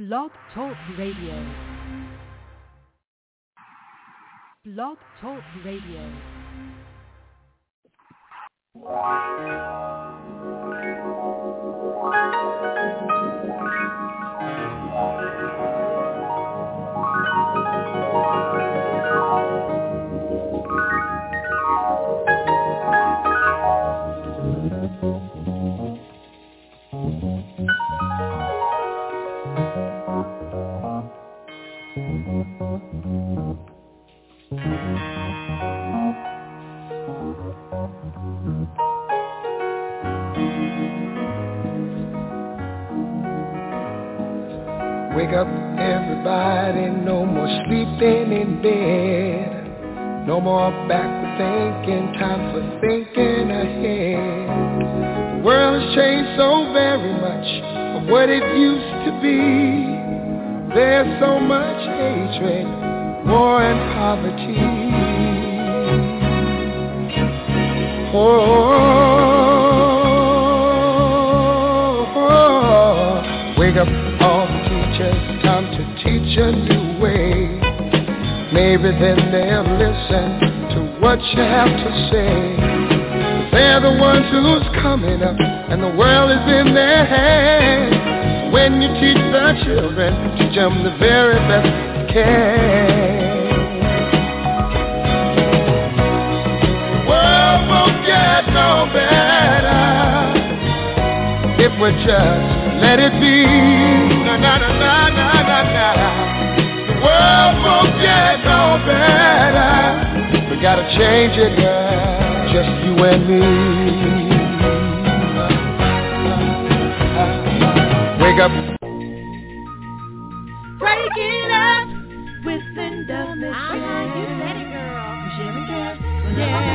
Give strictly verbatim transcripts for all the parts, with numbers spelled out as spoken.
Blog Talk Radio. Blog Talk Radio. Wake up, everybody, no more sleeping in bed. No more backward thinking, time for thinking ahead. The world has changed so very much from what it used to be. There's so much hatred, war and poverty. Oh, oh, oh. Wake up, all the teachers, time to teach a new way. Maybe then they'll listen to what you have to say. They're the ones who's coming up, and the world is in their hands. When you teach the children, teach them the very best you can. The world won't get no better if we just let it be. Na na na na na na na. The world won't get no better. We gotta change it, girl. Just you and me. Wake up. Break it up with Linda Mitchell. Ah, you said it, girl. Jimmy Jam.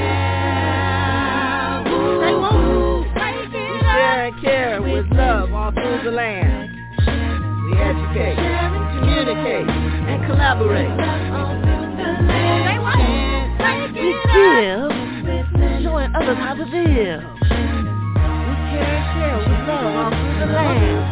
Yeah. Say woo. Break it up. Share and care with love all through the land. We educate, communicate, and collaborate. Say what? We give, showing others how to live. We care and share with love all through the land.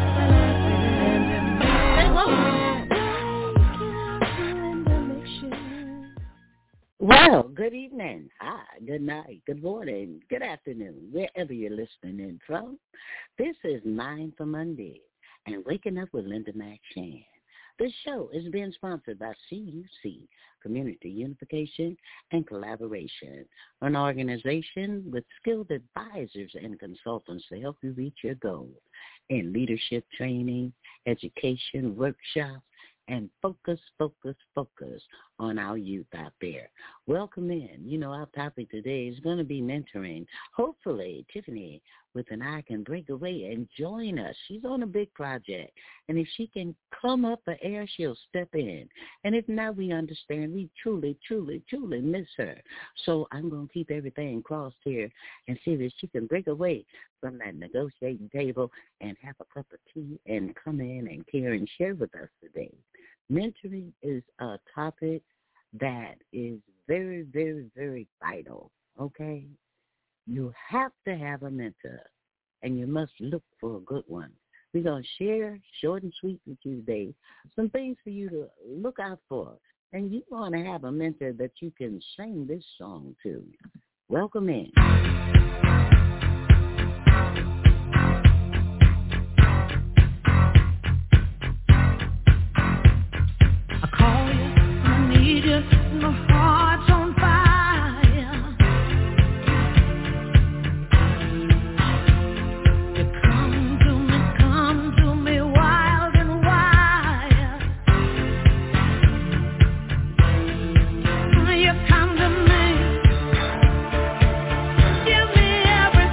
Well, good evening, hi, good night, good morning, good afternoon, wherever you're listening in from. This is Mind for Monday and Waking Up with Linda McShan. This show is being sponsored by C U C, Community Unification and Collaboration, an organization with skilled advisors and consultants to help you reach your goals in leadership training, education, workshops, and focus, focus, focus on our youth out there. Welcome in. You know, our topic today is going to be mentoring. Hopefully, Tiffany with an eye can break away and join us. She's on a big project, and if she can come up the air, she'll step in. And if not, we understand. We truly, truly, truly miss her. So I'm going to keep everything crossed here and see if she can break away from that negotiating table and have a cup of tea and come in and care and share with us today. Mentoring is a topic that is very, very, very vital, okay? You have to have a mentor, and you must look for a good one. We're going to share, short and sweet with you today, some things for you to look out for. And you want to have a mentor that you can sing this song to. Welcome in. Give me every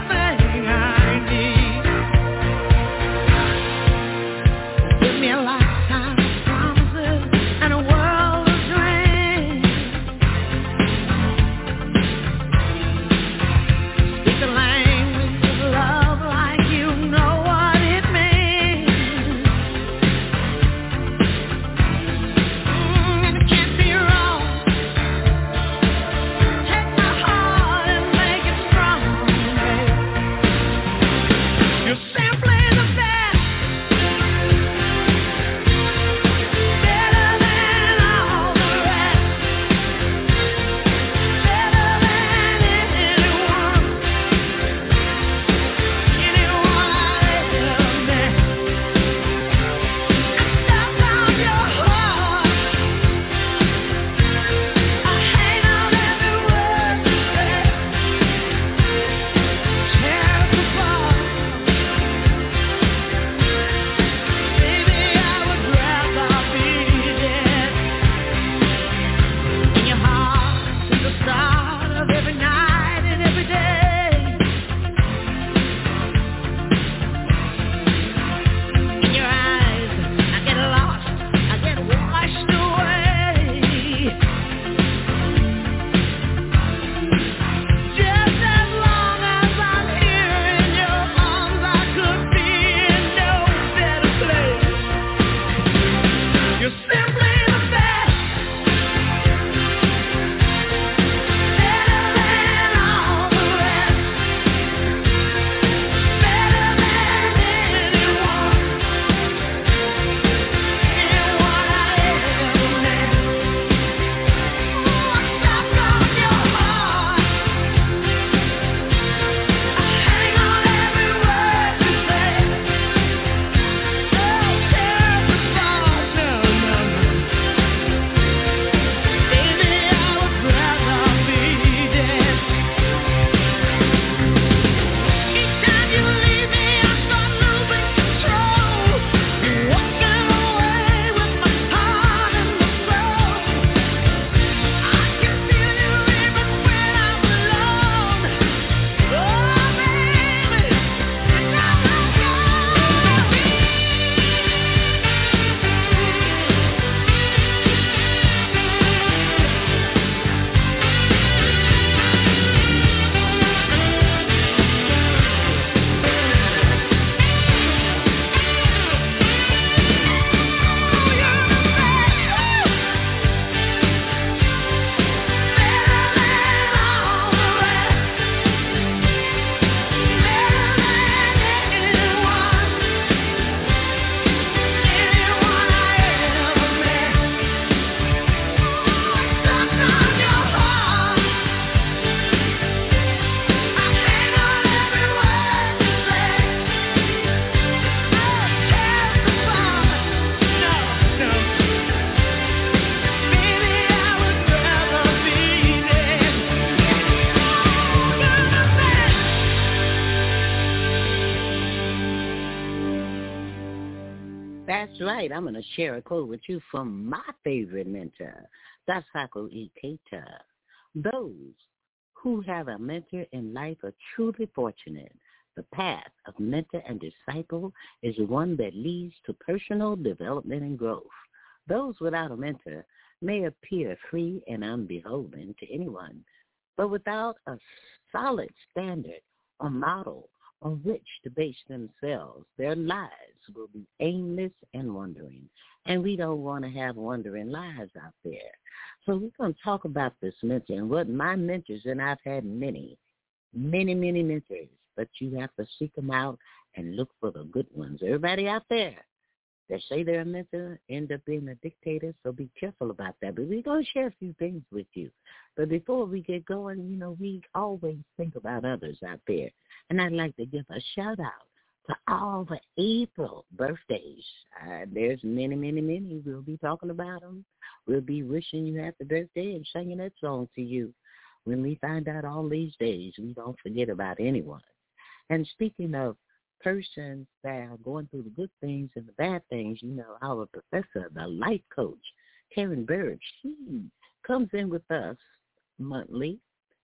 tonight I'm going to share a quote with you from my favorite mentor, Daisaku Ikeda. Those who have a mentor in life are truly fortunate. The path of mentor and disciple is one that leads to personal development and growth. Those without a mentor may appear free and unbeholden to anyone, but without a solid standard or model on which to base themselves, their lives will be aimless and wandering. And we don't want to have wandering lives out there. So we're going to talk about this mentor and what my mentors, and I've had many, many, many mentors, but you have to seek them out and look for the good ones. Everybody out there that say they're a mentor end up being a dictator, so be careful about that. But we're going to share a few things with you. But before we get going, you know, we always think about others out there. And I'd like to give a shout-out to all the April birthdays. Uh, there's many, many, many. We'll be talking about them. We'll be wishing you happy birthday and singing that song to you. When we find out all these days, we don't forget about anyone. And speaking of persons that are going through the good things and the bad things, you know, our professor, the life coach, Karen Bird, she comes in with us monthly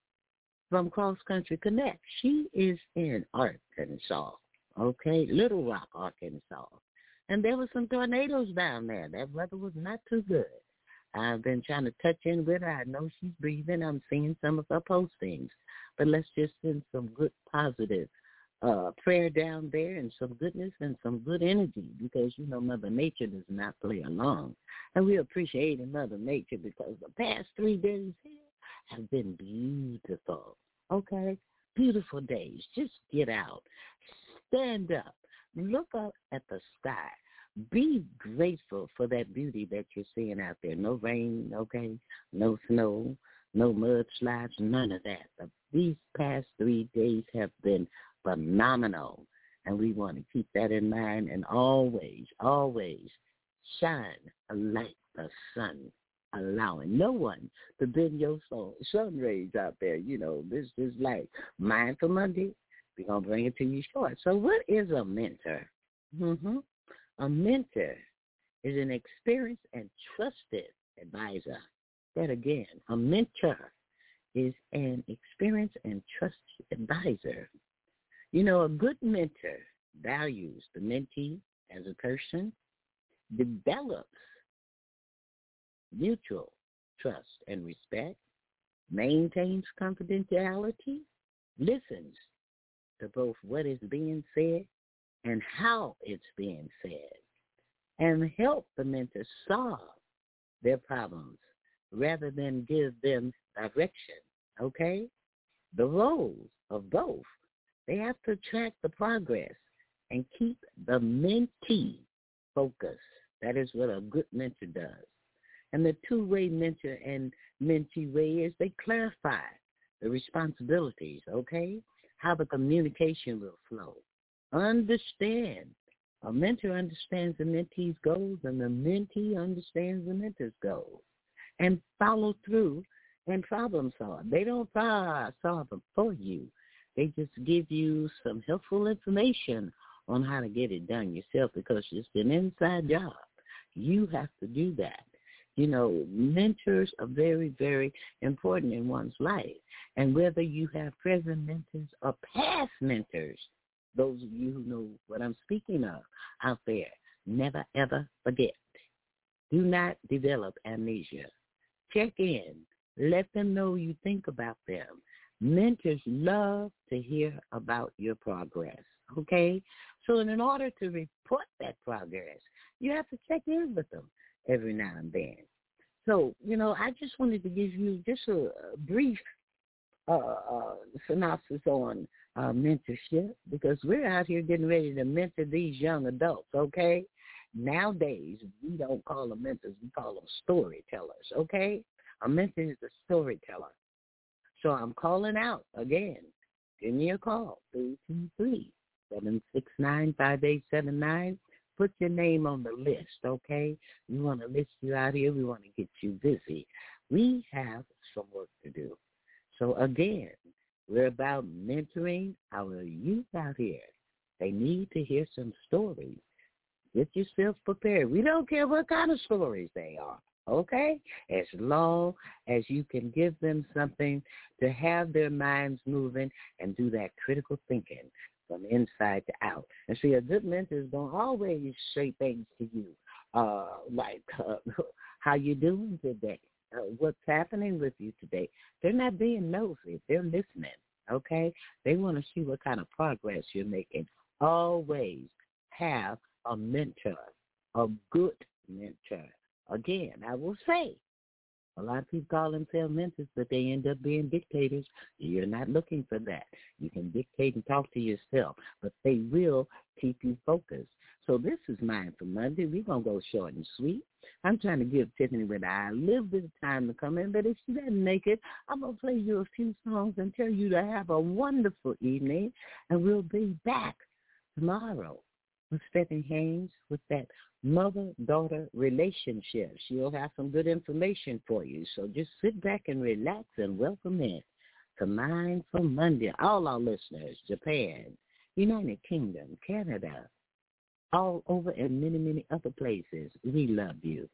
from Cross Country Connect. She is in Arkansas, okay, Little Rock, Arkansas. And there were some tornadoes down there. That weather was not too good. I've been trying to touch in with her. I know she's breathing. I'm seeing some of her postings. But let's just send some good, positive uh, prayer down there and some goodness and some good energy because, you know, Mother Nature does not play along. And we appreciate Mother Nature because the past three days here have been beautiful, okay? Beautiful days. Just get out. Stand up. Look up at the sky. Be grateful for that beauty that you're seeing out there. No rain, okay? No snow, no mudslides, none of that. But these past three days have been phenomenal, and we want to keep that in mind and always, always shine like the sun, allowing no one to bend your soul, sun rays out there. You know, this is like Mindful Monday. We're going to bring it to you short. So what is a mentor? Mm-hmm. A mentor is an experienced and trusted advisor. That again, a mentor is an experienced and trusted advisor. You know, a good mentor values the mentee as a person, develops mutual trust and respect, maintains confidentiality, listens to both what is being said and how it's being said, and help the mentor solve their problems rather than give them direction, okay? The roles of both, they have to track the progress and keep the mentee focused. That is what a good mentor does. And the two-way mentor and mentee way is they clarify the responsibilities, okay? How the communication will flow. Understand. A mentor understands the mentee's goals, and the mentee understands the mentor's goals. And follow through and problem solve. They don't solve them for you. They just give you some helpful information on how to get it done yourself because it's an inside job. You have to do that. You know, mentors are very, very important in one's life. And whether you have present mentors or past mentors, those of you who know what I'm speaking of out there, never, ever forget. Do not develop amnesia. Check in. Let them know you think about them. Mentors love to hear about your progress, okay? So in order to report that progress, you have to check in with them every now and then. So, you know, I just wanted to give you just a, a brief uh, uh, synopsis on uh, mentorship because we're out here getting ready to mentor these young adults, okay? Nowadays, we don't call them mentors. We call them storytellers, okay? A mentor is a storyteller. So I'm calling out again. Give me a call, three two three, seven six nine, five eight seven nine. Put your name on the list, okay? We want to list you out here. We want to get you busy. We have some work to do. So, again, we're about mentoring our youth out here. They need to hear some stories. Get yourself prepared. We don't care what kind of stories they are, okay? As long as you can give them something to have their minds moving and do that critical thinking from inside to out. And see, a good mentor is going to always say things to you, uh, like uh, how you doing today, uh, what's happening with you today. They're not being nosy. They're listening, okay? They want to see what kind of progress you're making. Always have a mentor, a good mentor. Again, I will say, a lot of people call themselves mentors, but they end up being dictators. You're not looking for that. You can dictate and talk to yourself, but they will keep you focused. So this is Mine for Monday. We're going to go short and sweet. I'm trying to give Tiffany with I a little bit of time to come in, but if she doesn't make it, I'm going to play you a few songs and tell you to have a wonderful evening, and we'll be back tomorrow with Stephanie Haynes with that mother-daughter relationship. She'll have some good information for you. So just sit back and relax and welcome in to Mine for Monday. All our listeners, Japan, United Kingdom, Canada, all over and many, many other places. We love you.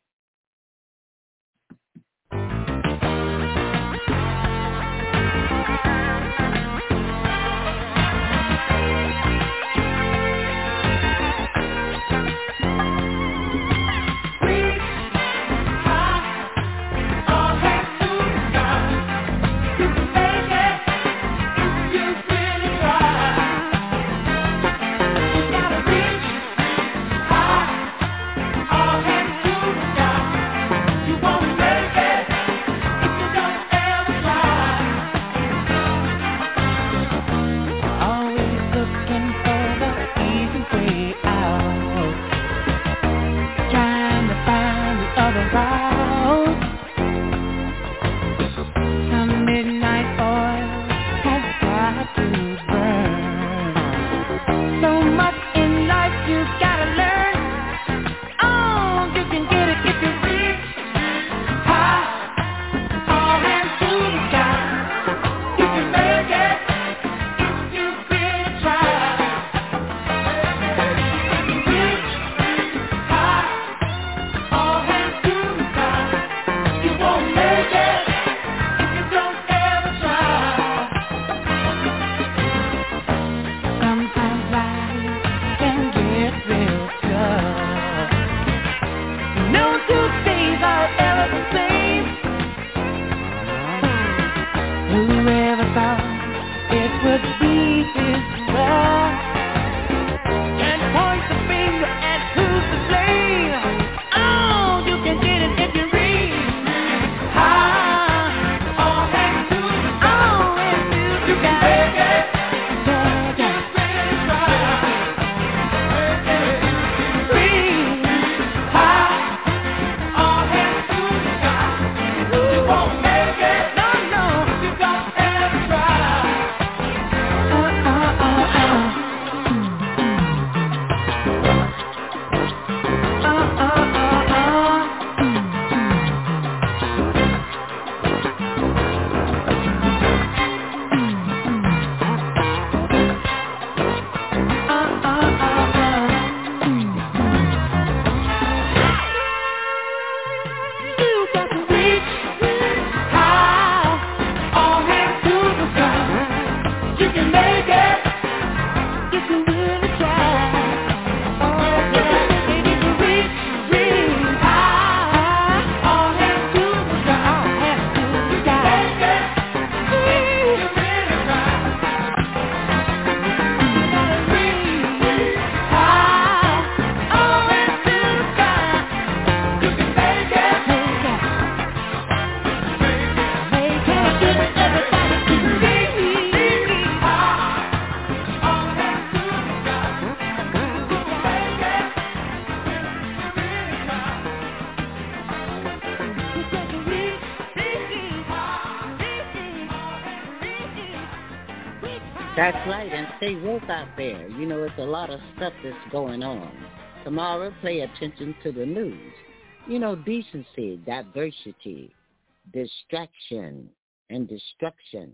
That's right, and stay woke out there. You know, it's a lot of stuff that's going on. Tomorrow, pay attention to the news. You know, decency, diversity, distraction, and destruction.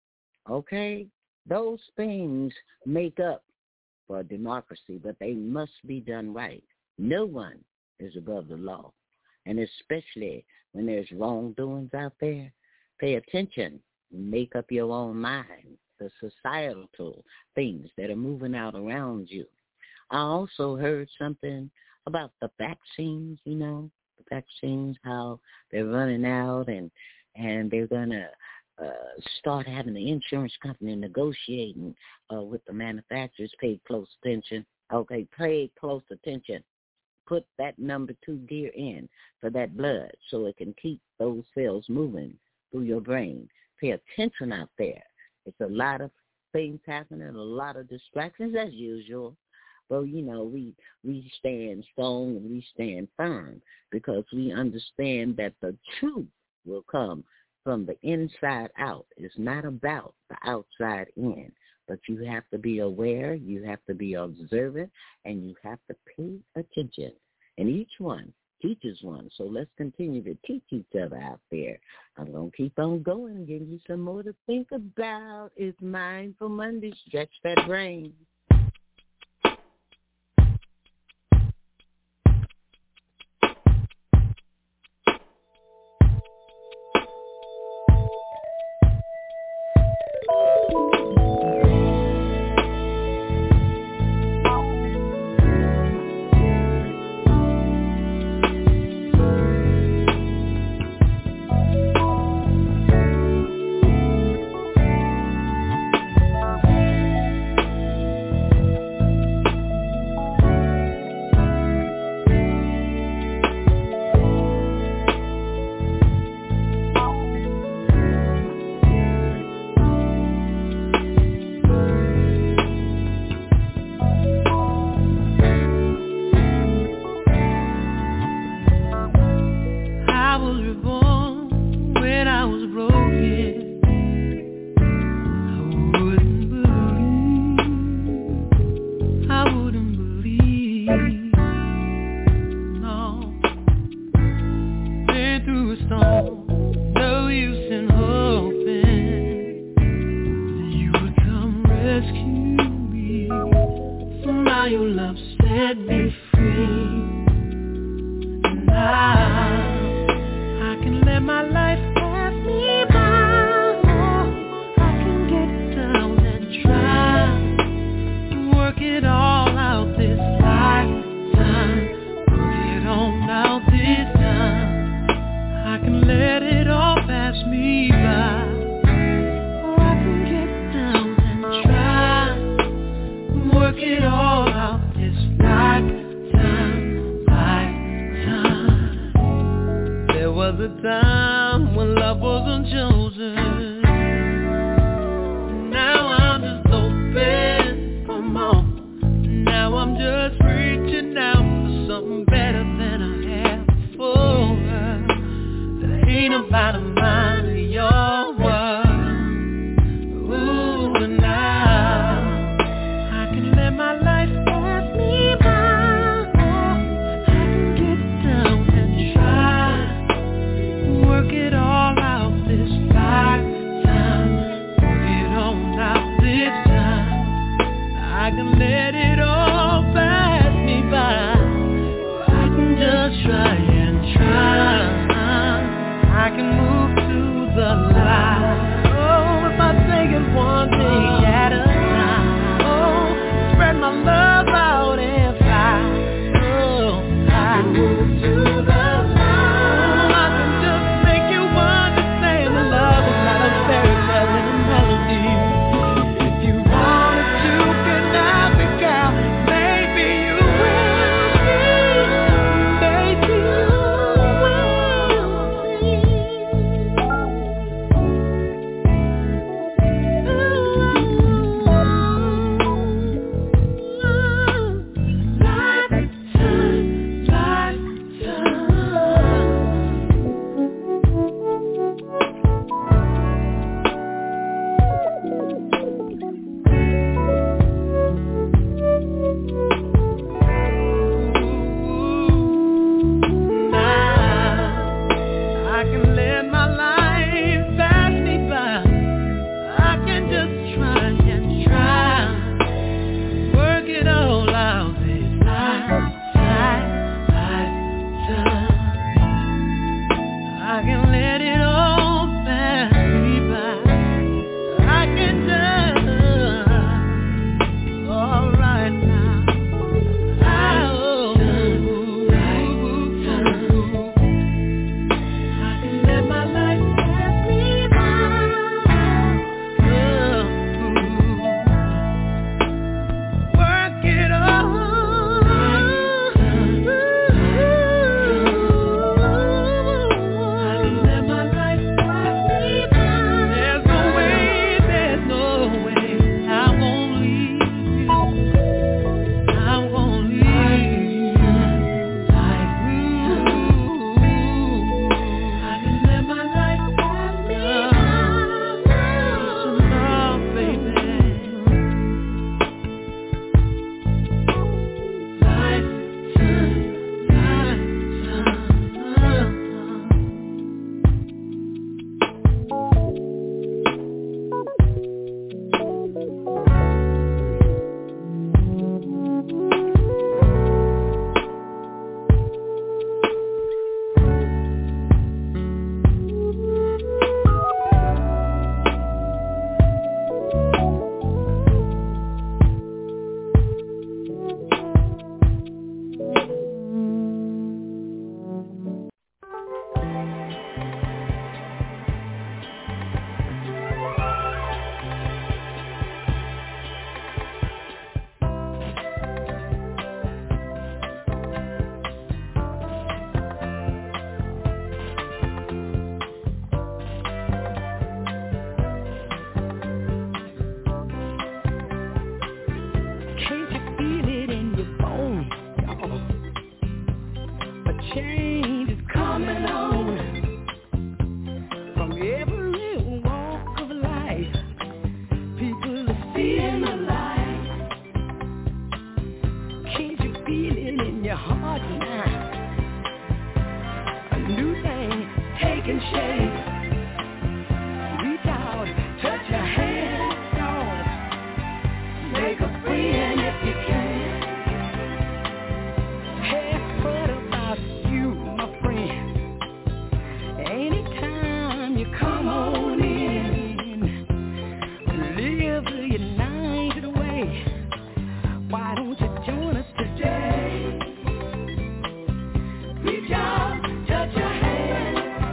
Okay? Those things make up for democracy, but they must be done right. No one is above the law. And especially when there's wrongdoings out there, pay attention. Make up your own mind. The societal things that are moving out around you. I also heard something about the vaccines, you know, the vaccines, how they're running out and, and they're going to uh, start having the insurance company negotiating uh, with the manufacturers. Pay close attention. Okay, pay close attention. Put that number two gear in for that blood so it can keep those cells moving through your brain. Pay attention out there. It's a lot of things happening, a lot of distractions as usual. Well, you know, we, we stand strong and we stand firm because we understand that the truth will come from the inside out. It's not about the outside in, but you have to be aware, you have to be observant, and you have to pay attention. And each one teaches one, so let's continue to teach each other out there. I'm going to keep on going and give you some more to think about. It's Mindful Monday. Stretch that brain. can shake. Reach out, touch your hand, no. Make a friend if you can. Hey, what about you, my friend? Anytime you come on in, live your night away. Why don't you join us today? Reach out, touch your hand.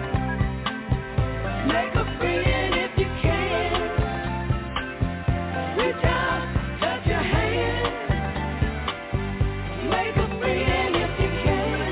Make a friend if you can. Reach out, touch your hand. Make a friend if you can.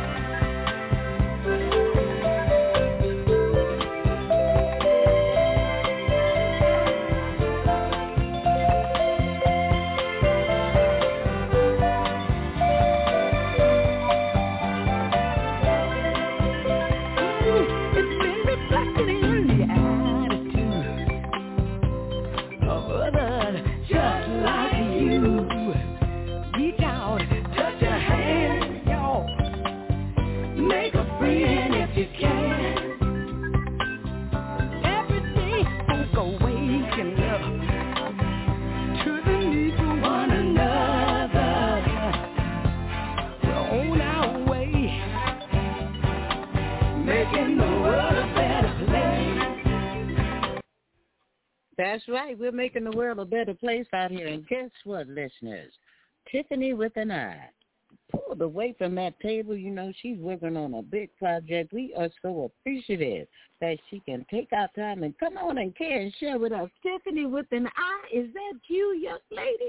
It's been reflected in the attitude of others just like you. Reach out, touch a hand, y'all. Make a friend if you can. Every day, folk are waking up to the need for one another. We're on our way, making the world a better place. That's right. We're making the world a better place out here. And guess what, listeners? Tiffany with an eye pulled away from that table. You know, she's working on a big project. We are so appreciative that she can take our time and come on and care and share with us. Tiffany with an eye, is that you, young lady?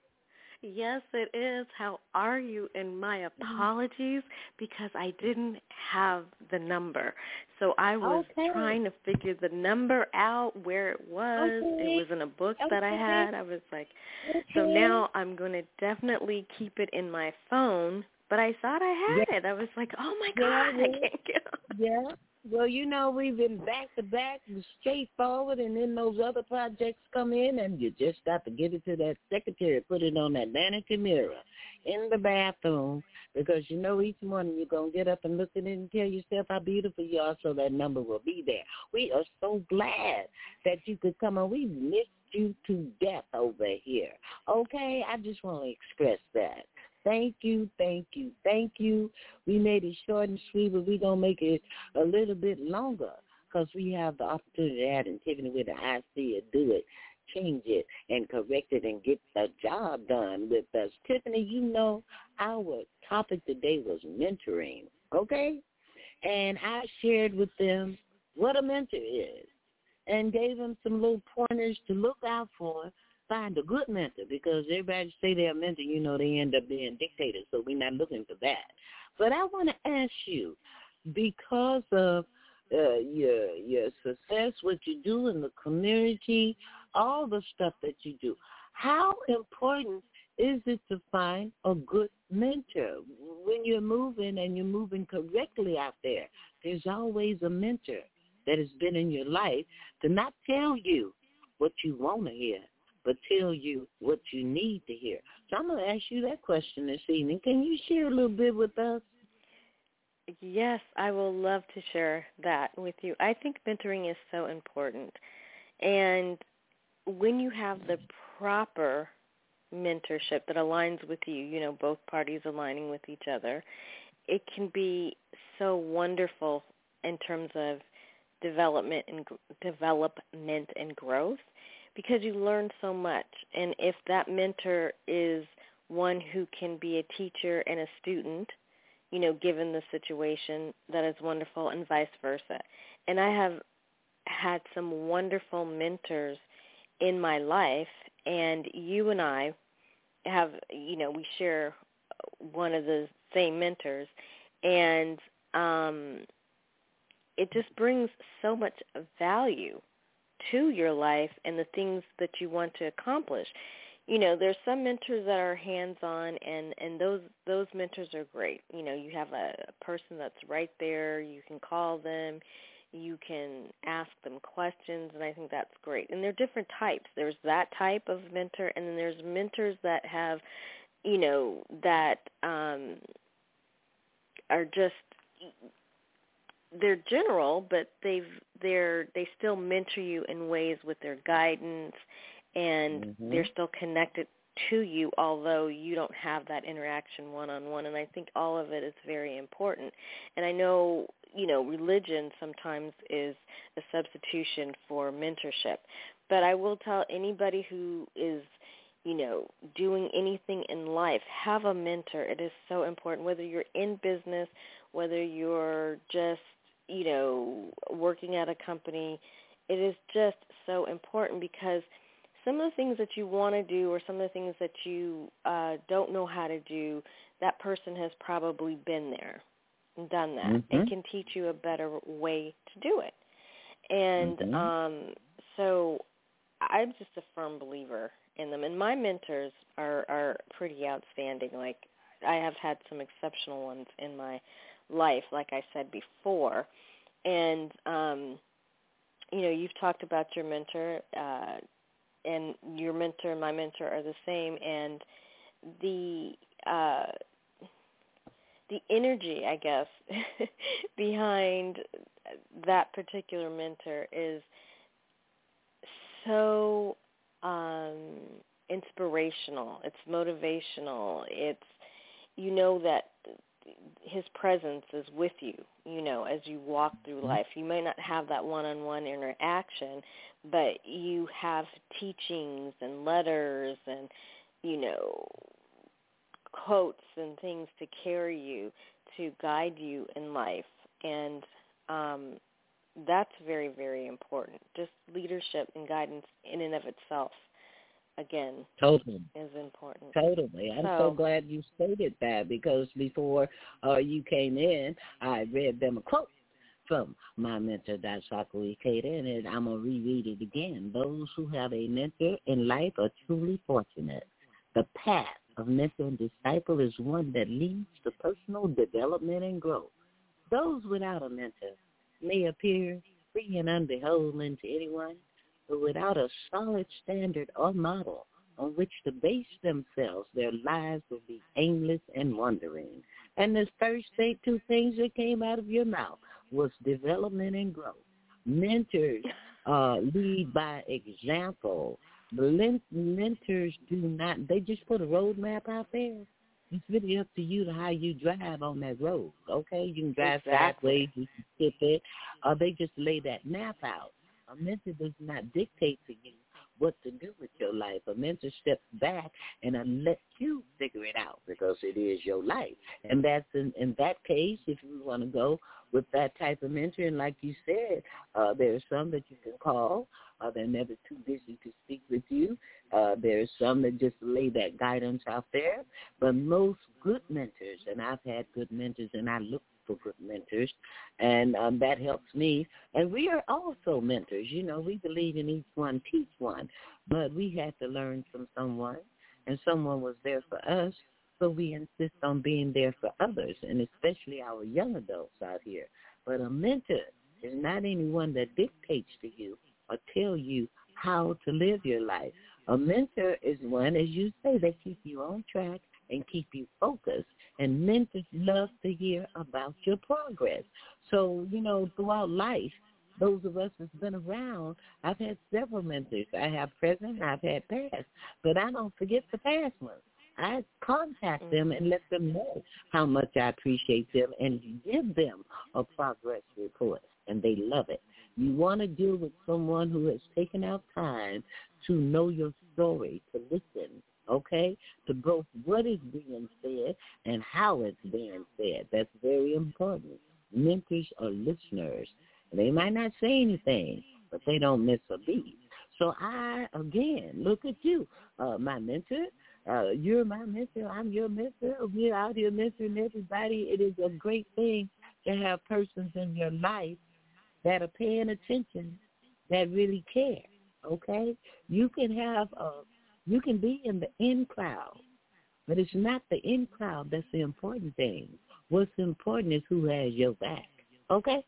Yes, it is. How are you? And my apologies because I didn't have the number. So I was Okay. trying to figure the number out, where it was. Okay. It was in a book that I Okay. had. I was like, so Okay. now I'm going to definitely keep it in my phone. But I thought I had Yeah. it. I was like, oh, my Yeah, God, I yeah. can't get it. Yeah. Well, you know, we've been back to back, straightforward, and then those other projects come in, and you just got to give it to that secretary, put it on that vanity mirror in the bathroom, because you know each morning you're going to get up and look at it and tell yourself how beautiful you are, so that number will be there. We are so glad that you could come on. We missed you to death over here. Okay? I just want to express that. Thank you, thank you, thank you. We made it short and sweet, but we're going to make it a little bit longer because we have the opportunity to add and Tiffany with the I C it, do it, change it, and correct it, and get the job done with us. Tiffany, you know, our topic today was mentoring, okay? And I shared with them what a mentor is and gave them some little pointers to look out for. Find a good mentor, because everybody say they're a mentor, you know, they end up being dictators, so we're not looking for that. But I want to ask you, because of uh, your your success, what you do in the community, all the stuff that you do, how important is it to find a good mentor? When you're moving and you're moving correctly out there, there's always a mentor that has been in your life to not tell you what you want to hear, but tell you what you need to hear. So I'm going to ask you that question this evening. Can you share a little bit with us? Yes, I will love to share that with you. I think mentoring is so important. And when you have the proper mentorship that aligns with you, you know, both parties aligning with each other, it can be so wonderful in terms of development and development and growth, because you learn so much. And if that mentor is one who can be a teacher and a student, you know, given the situation, that is wonderful, and vice versa. And I have had some wonderful mentors in my life, and you and I have, you know, we share one of the same mentors, and um, it just brings so much value to your life and the things that you want to accomplish. You know, there's some mentors that are hands-on, and, and those those mentors are great. You know, you have a, a person that's right there. You can call them. You can ask them questions, and I think that's great. And there are different types. There's that type of mentor, and then there's mentors that have, you know, that um, are just they're general, but they've they're they still mentor you in ways with their guidance, and mm-hmm. they're still connected to you, although you don't have that interaction one-on-one. And I think all of it is very important. And I know, you know, religion sometimes is a substitution for mentorship. But I will tell anybody who is, you know, doing anything in life, have a mentor. It is so important, whether you're in business, whether you're just, you know, working at a company. It is just so important, because some of the things that you want to do or some of the things that you uh, don't know how to do, that person has probably been there and done that mm-hmm. and can teach you a better way to do it. And mm-hmm. um, so I'm just a firm believer in them. And my mentors are, are pretty outstanding. Like, I have had some exceptional ones in my life, like I said before. And, um, you know, you've talked about your mentor, uh, and your mentor and my mentor are the same, and the uh, the energy, I guess, behind that particular mentor is so um, inspirational. It's motivational. It's, you know, that his presence is with you, you know, as you walk through life. You may not have that one-on-one interaction, but you have teachings and letters and, you know, quotes and things to carry you, to guide you in life. And um, that's very, very important. Just leadership and guidance in and of itself, again, totally is important. Totally. I'm so, so glad you stated that, because before uh, you came in, I read them a quote from my mentor, Daisaku Ikeda, and I'm going to reread it again. Those who have a mentor in life are truly fortunate. The path of mentor and disciple is one that leads to personal development and growth. Those without a mentor may appear free and unbeholden to anyone, but without a solid standard or model on which to base themselves, their lives will be aimless and wandering. And the first thing, two things that came out of your mouth was development and growth. Mentors uh, lead by example. Mentors do not, they just put a roadmap out there. It's really up to you to how you drive on that road, okay? You can drive exactly. sideways, you can skip it, or they just lay that map out. A mentor does not dictate to you what to do with your life. A mentor steps back and uh, lets you figure it out, because it is your life. And that's in, in that case, if you want to go with that type of mentor, and like you said, uh, there are some that you can call. Uh, they're never too busy to speak with you. Uh, there are some that just lay that guidance out there. But most good mentors, and I've had good mentors, and I look for good mentors, and um, that helps me. And we are also mentors. You know, we believe in each one, teach one. But we had to learn from someone, and someone was there for us, so we insist on being there for others, and especially our young adults out here. But a mentor is not anyone that dictates to you or tell you how to live your life. A mentor is one, as you say, that keep you on track and keep you focused. And mentors love to hear about your progress. So, you know, throughout life, those of us that's been around, I've had several mentors. I have present, I've had past, but I don't forget the past ones. I contact them and let them know how much I appreciate them and give them a progress report, and they love it. You want to deal with someone who has taken out time to know your story, to listen, okay, to both what is being said and how it's being said. That's very important. Mentors are listeners. They might not say anything, but they don't miss a beat. So I, again, look at you, uh, my mentor. Uh, you're my mentor. I'm your mentor. We're out here mentoring everybody. It is a great thing to have persons in your life that are paying attention, that really care, okay? You can have, a, you can be in the in crowd, but it's not the in crowd that's the important thing. What's important is who has your back, okay?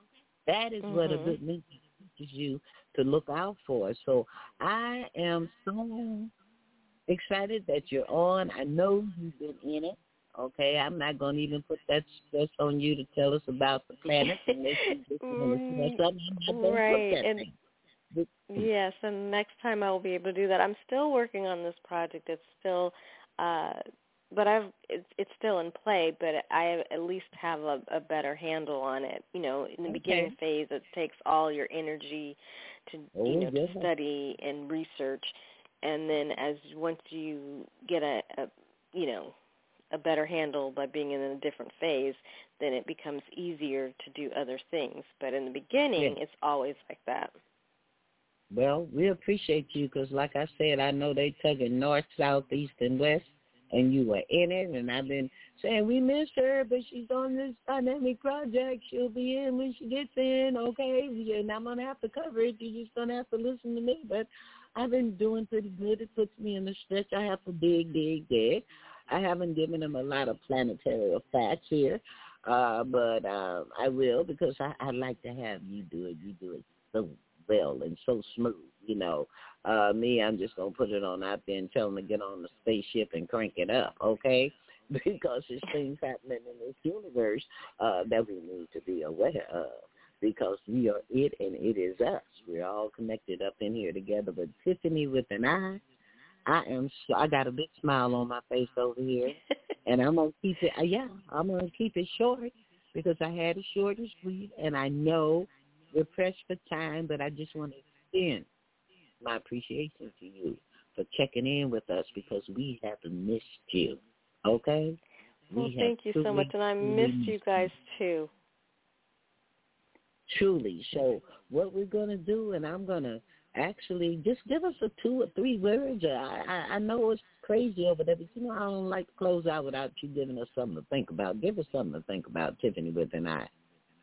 That is mm-hmm. what a good mentor teaches you to look out for. So I am so excited that you're on. I know you've been in it Okay, I'm not going to even put that stress on you to tell us about the planets unless you just want to say something. I'm not going right. to put that And thing. yes, and next time I will be able to do that. I'm still working on this project. It's still, uh, but I've it's, it's still in play. But I at least have a, a better handle on it. You know, in the Okay. beginning phase, it takes all your energy to Oh, you know yeah. to study and research, and then as once you get a, a you know a better handle by being in a different phase, then it becomes easier to do other things. But in the beginning, Yeah. it's always like that. Well, we appreciate you because, like I said, I know they tugging north, south, east, and west, and you were in it. And I've been saying we miss her, but she's on this dynamic project. She'll be in when she gets in, okay? And I'm going to have to cover it. You're just going to have to listen to me. But I've been doing pretty good. It puts me in the stretch. I have to dig, dig, dig. I haven't given them a lot of planetary facts here, uh, but uh, I will because I, I like to have you do it. You do it so well and so smooth, you know. Uh, me, I'm just going to put it on out there and tell them to get on the spaceship and crank it up, okay? Because there's things happening in this universe uh, that we need to be aware of because we are it and it is us. We're all connected up in here together. But Tiffany with an I, I am so, I got a big smile on my face over here, and I'm going to keep it, yeah, I'm going to keep it short because I had it short and sweet, and I know we're pressed for time, but I just want to extend my appreciation to you for checking in with us because we have missed you, okay? Well, we thank you truly, so much, and I missed you guys too. Truly. So what we're going to do, and I'm going to actually just give us a two or three words. I, I, I know it's crazy over there, but you know I don't like to close out without you giving us something to think about. Give us something to think about, Tiffany with an I.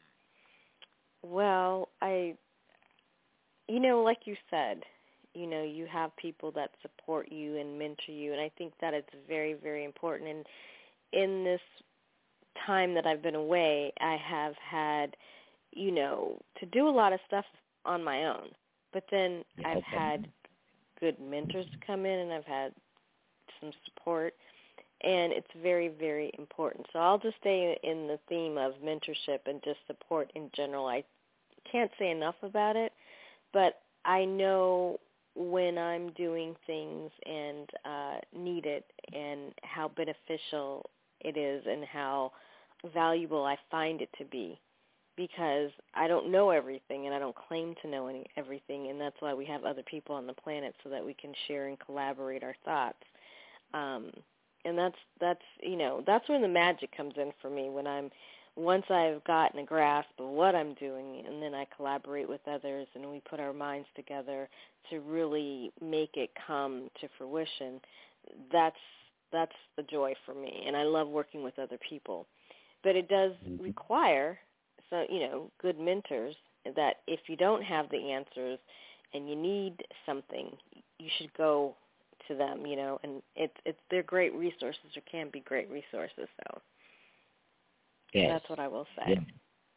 Well, I, you know, like you said, you know, you have people that support you and mentor you, and I think that it's very, very important. And in this time that I've been away, I have had, you know, to do a lot of stuff on my own. But then Yeah, I've okay. had good mentors come in, and I've had some support, and it's very, very important. So I'll just stay in the theme of mentorship and just support in general. I can't say enough about it, but I know when I'm doing things and uh, need it and how beneficial it is and how valuable I find it to be, because I don't know everything and I don't claim to know any, everything, and that's why we have other people on the planet so that we can share and collaborate our thoughts. Um, and that's, that's you know, that's when the magic comes in for me, when I'm, once I've gotten a grasp of what I'm doing, and then I collaborate with others and we put our minds together to really make it come to fruition, that's that's the joy for me. And I love working with other people. But it does Mm-hmm. require, so you know, good mentors that if you don't have the answers and you need something, you should go to them, you know, and it's it's they're great resources or can be great resources. So Yes. that's what I will say. Yeah.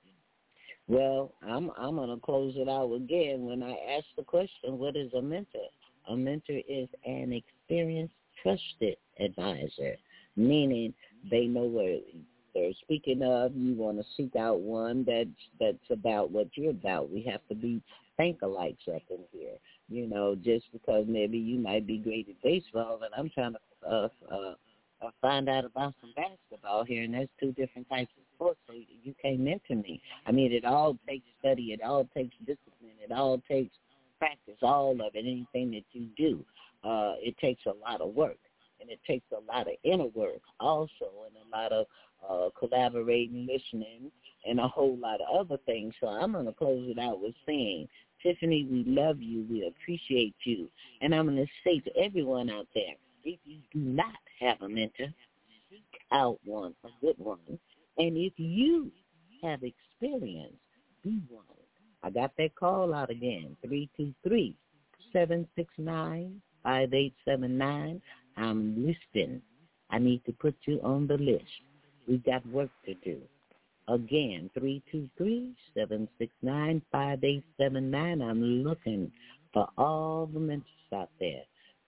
Well, I'm I'm gonna close it out again when I ask the question, what is a mentor? A mentor is an experienced, trusted advisor, meaning they know what they're speaking of. You want to seek out one that's that's about what you're about. We have to be think-alikes up in here. You know, just because maybe you might be great at baseball and I'm trying to uh, uh, uh, find out about some basketball here, and that's two different types of sports, so you can't mentor me. I mean, it all takes study. It all takes discipline. It all takes practice, all of it, anything that you do. Uh, it takes a lot of work, and it takes a lot of inner work also, and a lot of uh, collaborating, listening, and a whole lot of other things. So I'm going to close it out with saying, Tiffany, we love you. We appreciate you. And I'm going to say to everyone out there, if you do not have a mentor, seek out one, a good one. And if you have experience, be one. I got that call out again, three two three, seven six nine, five eight seven nine. I'm listening. I need to put you on the list. We've got work to do. Again, three two three, seven six nine, five eight seven nine. I'm looking for all the mentors out there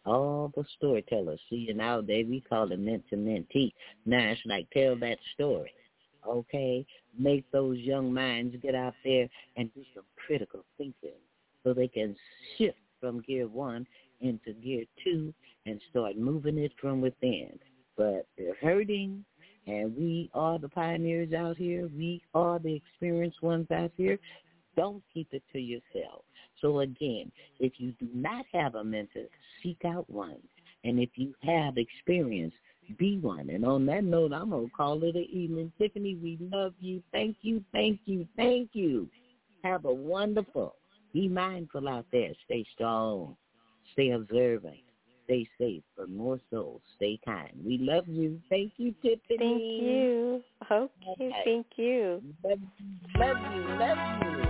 All the storytellers. See, nowadays we call it mentor-mentee. Now it's like, tell that story, okay? Make those young minds get out there and do some critical thinking so they can shift from gear one into gear two and start moving it from within. But they're hurting, and we are the pioneers out here. We are the experienced ones out here. Don't keep it to yourself. So, again, if you do not have a mentor, seek out one. And if you have experience, be one. And on that note, I'm going to call it an evening. Tiffany, we love you. Thank you, thank you, thank you. Have a wonderful. Be mindful out there. Stay strong. Stay observant. Stay safe. But more so, stay kind. We love you. Thank you, Tiffany. Thank you. Okay, okay. Thank you. Love you, love you, love you.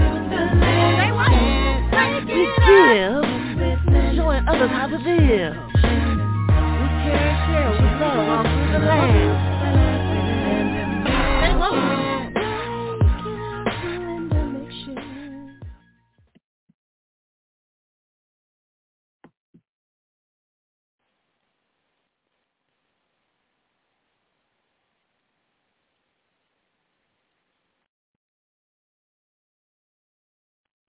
Showing others how to live.